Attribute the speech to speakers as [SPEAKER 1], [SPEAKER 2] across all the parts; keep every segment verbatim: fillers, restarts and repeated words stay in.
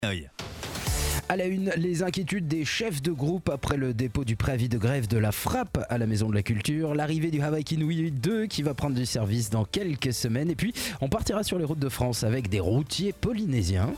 [SPEAKER 1] À la une, les inquiétudes des chefs de groupe après le dépôt du préavis de grève de la Frappe à la Maison de la Culture, l'arrivée du Hawaii Kinui deux qui va prendre du service dans quelques semaines, et puis on partira sur les routes de France avec des routiers polynésiens.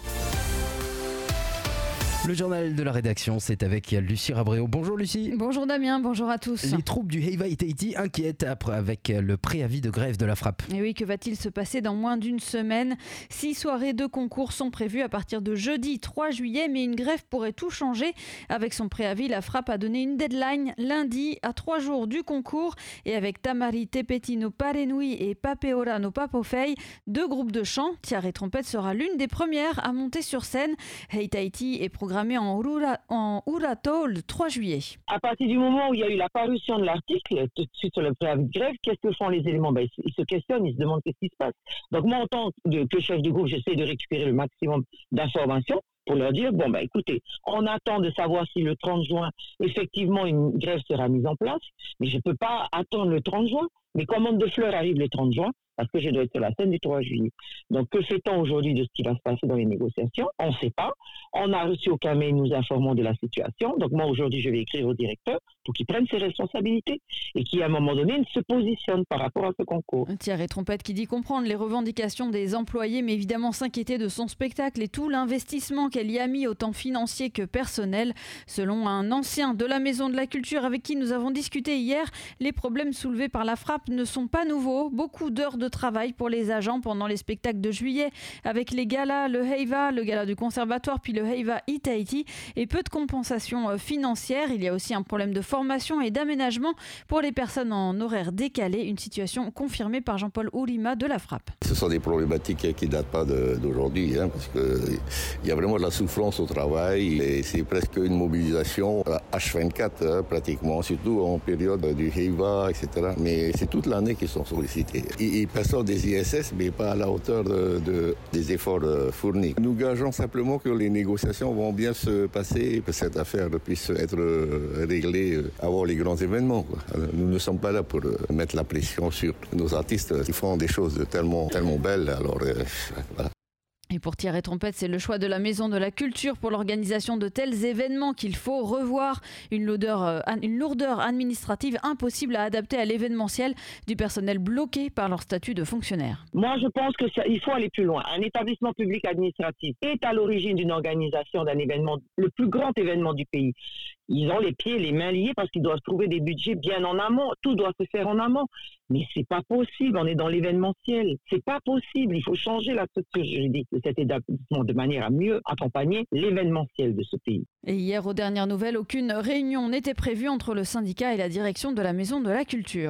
[SPEAKER 1] Le journal de la rédaction, c'est avec Lucie Rabréau. Bonjour Lucie.
[SPEAKER 2] Bonjour Damien, bonjour à tous.
[SPEAKER 1] Les troupes du Hewa Tahiti inquiètent après avec le préavis de grève de la Frappe.
[SPEAKER 2] Et oui, que va-t-il se passer dans moins d'une semaine ? Six soirées de concours sont prévues à partir de jeudi trois juillet, mais une grève pourrait tout changer. Avec son préavis, la Frappe a donné une deadline lundi à trois jours du concours. Et avec Tamari Tepeti no Parenui et Papeora no Papofei, deux groupes de chant, Tiare Trompette sera l'une des premières à monter sur scène. Hewa Tahiti est programmé en, Ura, en Urato le trois juillet.
[SPEAKER 3] À partir du moment où il y a eu la parution de l'article, tout de suite sur le préavis de grève, qu'est-ce que font les éléments ? Ben, ils, ils se questionnent, ils se demandent qu'est-ce qui se passe. Donc moi, en tant que, que chef de groupe, j'essaie de récupérer le maximum d'informations pour leur dire, bon, ben écoutez, on attend de savoir si le trente juin, effectivement, une grève sera mise en place, mais je ne peux pas attendre le trente juin. Mes commandes de fleurs arrivent le trente juin, parce que je dois être sur la scène du trois juillet. Donc, que fait-on aujourd'hui de ce qui va se passer dans les négociations ? On ne sait pas. On n'a reçu aucun mail nous informant de la situation. Donc, moi, aujourd'hui, je vais écrire au directeur pour qu'il prenne ses responsabilités et qui, à un moment donné, se positionne par rapport à ce concours.
[SPEAKER 2] Thierry Trompette qui dit comprendre les revendications des employés, mais évidemment s'inquiéter de son spectacle et tout l'investissement qu'elle y a mis, autant financier que personnel. Selon un ancien de la Maison de la Culture avec qui nous avons discuté hier, les problèmes soulevés par la Frappe ne sont pas nouveaux. Beaucoup d'heures de travail pour les agents pendant les spectacles de juillet avec les galas, le Hewa, le gala du conservatoire puis le Hewa Tahiti et peu de compensation financière. Il y a aussi un problème de formation et d'aménagement pour les personnes en horaire décalé, une situation confirmée par Jean-Paul Ourima de la Frappe.
[SPEAKER 4] Ce sont des problématiques qui ne datent pas de, d'aujourd'hui, hein, parce qu'il y a vraiment de la souffrance au travail et c'est presque une mobilisation H vingt-quatre hein, pratiquement, surtout en période du Hewa, et cetera. Mais c'est toute l'année qu'ils sont sollicités. Ils perçoivent des I S S, mais pas à la hauteur de, de, des efforts fournis. Nous gageons simplement que les négociations vont bien se passer, que cette affaire puisse être réglée avant les grands événements, quoi. Nous ne sommes pas là pour mettre la pression sur nos artistes qui font des choses tellement, tellement belles. Alors, euh, voilà.
[SPEAKER 2] Et pour Thierry Trompette, c'est le choix de la Maison de la Culture pour l'organisation de tels événements qu'il faut revoir. Une lourdeur, une lourdeur administrative impossible à adapter à l'événementiel, du personnel bloqué par leur statut de fonctionnaire.
[SPEAKER 3] Moi, je pense qu'il faut aller plus loin. Un établissement public administratif est à l'origine d'une organisation d'un événement, le plus grand événement du pays. Ils ont les pieds, les mains liés parce qu'ils doivent trouver des budgets bien en amont. Tout doit se faire en amont. Mais c'est pas possible. On est dans l'événementiel. C'est pas possible. Il faut changer la structure juridique de cet établissement de manière à mieux accompagner l'événementiel de ce pays.
[SPEAKER 2] Et hier, aux dernières nouvelles, aucune réunion n'était prévue entre le syndicat et la direction de la Maison de la Culture.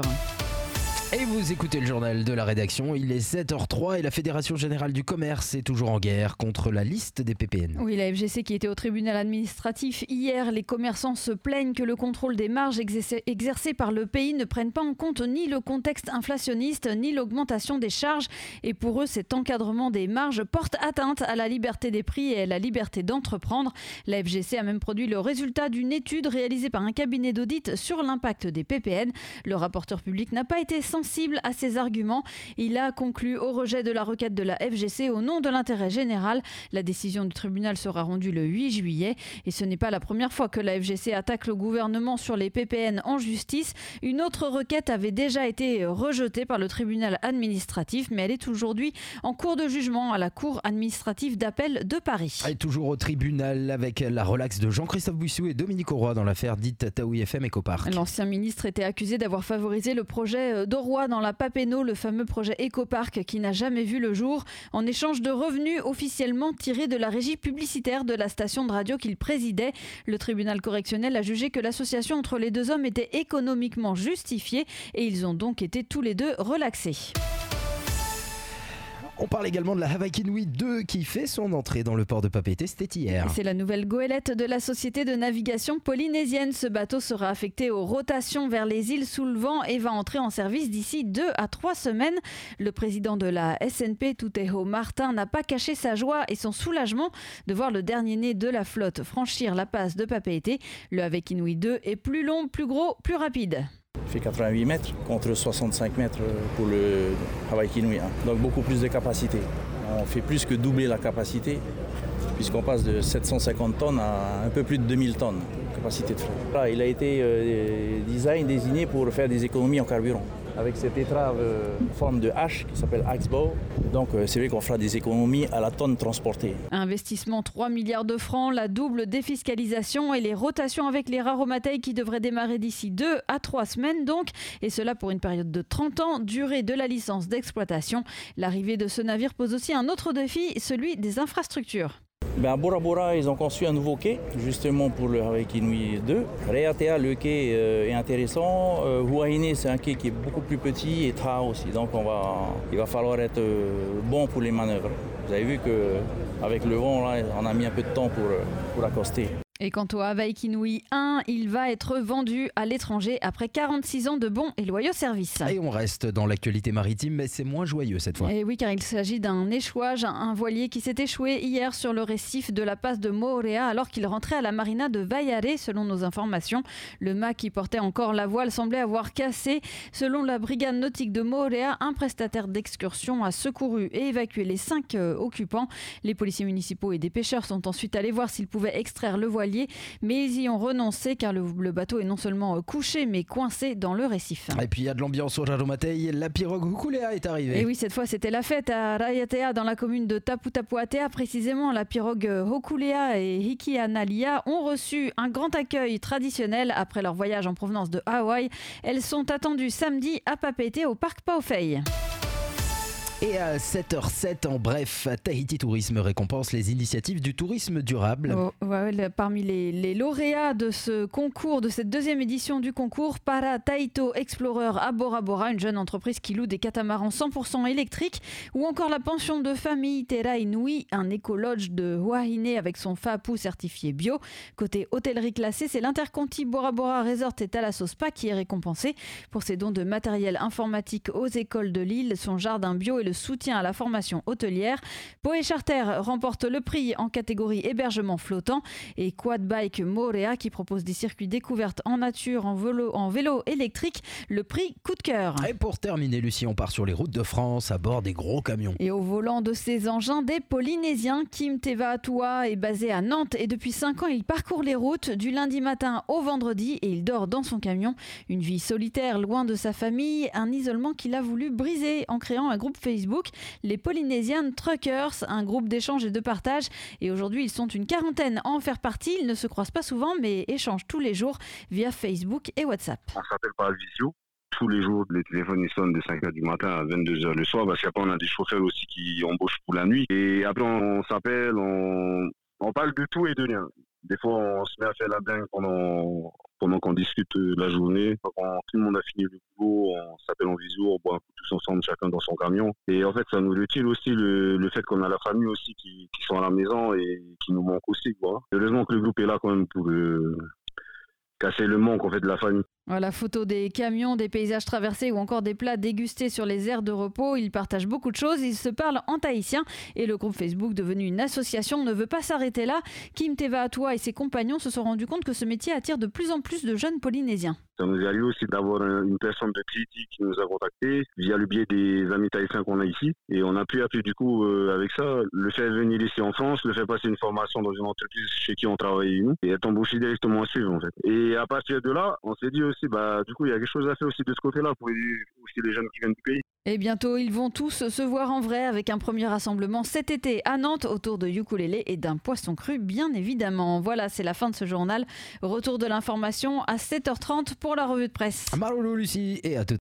[SPEAKER 1] Et vous écoutez le journal de la rédaction, il est sept heures zéro trois et la Fédération Générale du Commerce est toujours en guerre contre la liste des P P N.
[SPEAKER 2] Oui, la F G C qui était au tribunal administratif hier, les commerçants se plaignent que le contrôle des marges exercées par le pays ne prenne pas en compte ni le contexte inflationniste ni l'augmentation des charges. Et pour eux, cet encadrement des marges porte atteinte à la liberté des prix et à la liberté d'entreprendre. La F G C a même produit le résultat d'une étude réalisée par un cabinet d'audit sur l'impact des P P N. Le rapporteur public n'a pas été sensible à ces arguments. Il a conclu au rejet de la requête de la F G C au nom de l'intérêt général. La décision du tribunal sera rendue le huit juillet. Et ce n'est pas la première fois que la F G C attaque le gouvernement sur les P P N en justice. Une autre requête avait déjà été rejetée par le tribunal administratif, mais elle est aujourd'hui en cours de jugement à la Cour administrative d'appel de Paris.
[SPEAKER 1] Et toujours au tribunal avec la relaxe de Jean-Christophe Bouissou et Dominique Auroy dans l'affaire dite Taoui F M Ecopark.
[SPEAKER 2] L'ancien ministre était accusé d'avoir favorisé le projet d'Auroy dans la Papeeno, le fameux projet Ecopark qui n'a jamais vu le jour, en échange de revenus officiellement tirés de la régie publicitaire de la station de radio qu'il présidait. Le tribunal correctionnel a jugé que l'association entre les deux hommes était économiquement justifiée et ils ont donc été tous les deux relaxés.
[SPEAKER 1] On parle également de la Hawaii Kinui deux qui fait son entrée dans le port de Papeete, c'était hier.
[SPEAKER 2] C'est la nouvelle goélette de la société de navigation polynésienne. Ce bateau sera affecté aux rotations vers les îles sous le vent et va entrer en service d'ici deux à trois semaines. Le président de la S N P, Tuteho Martin, n'a pas caché sa joie et son soulagement de voir le dernier né de la flotte franchir la passe de Papeete. Le Hawaii Kinui deux est plus long, plus gros, plus rapide.
[SPEAKER 5] Il fait quatre-vingt-huit mètres contre soixante-cinq mètres pour le Hawaii Kinui un. Donc beaucoup plus de capacité. On fait plus que doubler la capacité puisqu'on passe de sept cent cinquante tonnes à un peu plus de deux mille tonnes de capacité de frein. Là, il a été euh, design, désigné pour faire des économies en carburant. Avec cette étrave euh, en forme de hache qui s'appelle Axbow. Donc euh, c'est vrai qu'on fera des économies à la tonne transportée.
[SPEAKER 2] Investissement trois milliards de francs, la double défiscalisation et les rotations avec les Raromatei qui devraient démarrer d'ici deux à trois semaines donc. Et cela pour une période de trente ans, durée de la licence d'exploitation. L'arrivée de ce navire pose aussi un autre défi, celui des infrastructures.
[SPEAKER 5] Ben à Bora Bora, ils ont conçu un nouveau quai, justement pour le Hawaii Kinui deux. Reatea, le quai euh, est intéressant. Euh, Huahine, c'est un quai qui est beaucoup plus petit, et Taha aussi. Donc on va, il va falloir être euh, bon pour les manœuvres. Vous avez vu qu'avec le vent, là, on a mis un peu de temps pour, pour accoster.
[SPEAKER 2] Et quant au Hawaii Kinui un, il va être vendu à l'étranger après quarante-six ans de bons et loyaux services.
[SPEAKER 1] Et on reste dans l'actualité maritime, mais c'est moins joyeux cette fois.
[SPEAKER 2] Et oui, car il s'agit d'un échouage, un voilier qui s'est échoué hier sur le récif de la passe de Moorea alors qu'il rentrait à la marina de Vaiare, selon nos informations. Le mât qui portait encore la voile semblait avoir cassé. Selon la brigade nautique de Moorea, un prestataire d'excursion a secouru et évacué les cinq euh, occupants. Les policiers municipaux et des pêcheurs sont ensuite allés voir s'ils pouvaient extraire le voilier. Mais ils y ont renoncé car le, le bateau est non seulement couché mais coincé dans le récif.
[SPEAKER 1] Et puis il y a de l'ambiance au Raromatei, la pirogue Hukulea est arrivée.
[SPEAKER 2] Et oui, cette fois c'était la fête à Raiatea dans la commune de Taputapuatea. Précisément, la pirogue Hukulea et Hikianalia ont reçu un grand accueil traditionnel après leur voyage en provenance de Hawaï. Elles sont attendues samedi à Papeete au parc Paofei.
[SPEAKER 1] Et à sept heures sept, en bref, Tahiti Tourisme récompense les initiatives du tourisme durable.
[SPEAKER 2] Oh, ouais, parmi les, les lauréats de ce concours, de cette deuxième édition du concours, Para Taito Explorer à Bora Bora, une jeune entreprise qui loue des catamarans cent pour cent électriques, ou encore la pension de famille Terra Inui, un éco-lodge de Huahine avec son FAPU certifié bio. Côté hôtellerie classée, c'est l'Interconti Bora Bora Resort et Thalasso Spa qui est récompensé pour ses dons de matériel informatique aux écoles de l'île, son jardin bio et le soutien à la formation hôtelière. Poe Charter remporte le prix en catégorie hébergement flottant et Quad Bike Moorea qui propose des circuits découvertes en nature, en vélo, en vélo électrique, le prix coup de cœur.
[SPEAKER 1] Et pour terminer, Lucie, on part sur les routes de France à bord des gros camions.
[SPEAKER 2] Et au volant de ces engins, des Polynésiens. Kim Teva Atua est basé à Nantes et depuis cinq ans, il parcourt les routes du lundi matin au vendredi et il dort dans son camion. Une vie solitaire, loin de sa famille, un isolement qu'il a voulu briser en créant un groupe Facebook, les Polynesian Truckers, un groupe d'échange et de partage. Et aujourd'hui, ils sont une quarantaine à en faire partie. Ils ne se croisent pas souvent, mais échangent tous les jours via Facebook et WhatsApp.
[SPEAKER 6] On s'appelle par visio. Tous les jours, les téléphones ils sonnent de cinq heures du matin à vingt-deux heures le soir, parce qu'après, on a des chauffeurs aussi qui embauchent pour la nuit. Et après, on s'appelle, on, on parle de tout et de rien. Des fois, on se met à faire la blague pendant, pendant qu'on discute la journée. Quand tout le monde a fini le boulot, on s'appelle en visio, on boit un coup tous ensemble, chacun dans son camion. Et en fait, ça nous utile aussi le, le fait qu'on a la famille aussi qui, qui sont à la maison et qui nous manque aussi, quoi. Heureusement que le groupe est là quand même pour euh, casser le manque en fait de la famille.
[SPEAKER 2] Voilà, photo des camions, des paysages traversés ou encore des plats dégustés sur les aires de repos. Ils partagent beaucoup de choses, ils se parlent en tahitien et le groupe Facebook, devenu une association, ne veut pas s'arrêter là. Kim Teva Atua et ses compagnons se sont rendus compte que ce métier attire de plus en plus de jeunes Polynésiens.
[SPEAKER 6] Ça nous est arrivé aussi d'avoir une personne de Tahiti qui nous a contactés via le biais des amis tahitiens qu'on a ici. Et on a pu appuyer du coup euh, avec ça, le faire venir ici en France, le faire passer une formation dans une entreprise chez qui on travaillait nous et être embauché directement à suivre en fait. Et à partir de là, on s'est dit aussi, bah du coup il y a quelque chose à faire aussi de ce côté-là pour aider aussi les jeunes qui viennent du pays.
[SPEAKER 2] Et bientôt, ils vont tous se voir en vrai avec un premier rassemblement cet été à Nantes autour de ukulélé et d'un poisson cru, bien évidemment. Voilà, c'est la fin de ce journal. Retour de l'information à sept heures trente pour la revue de presse.
[SPEAKER 1] Marolo Lucie et à tout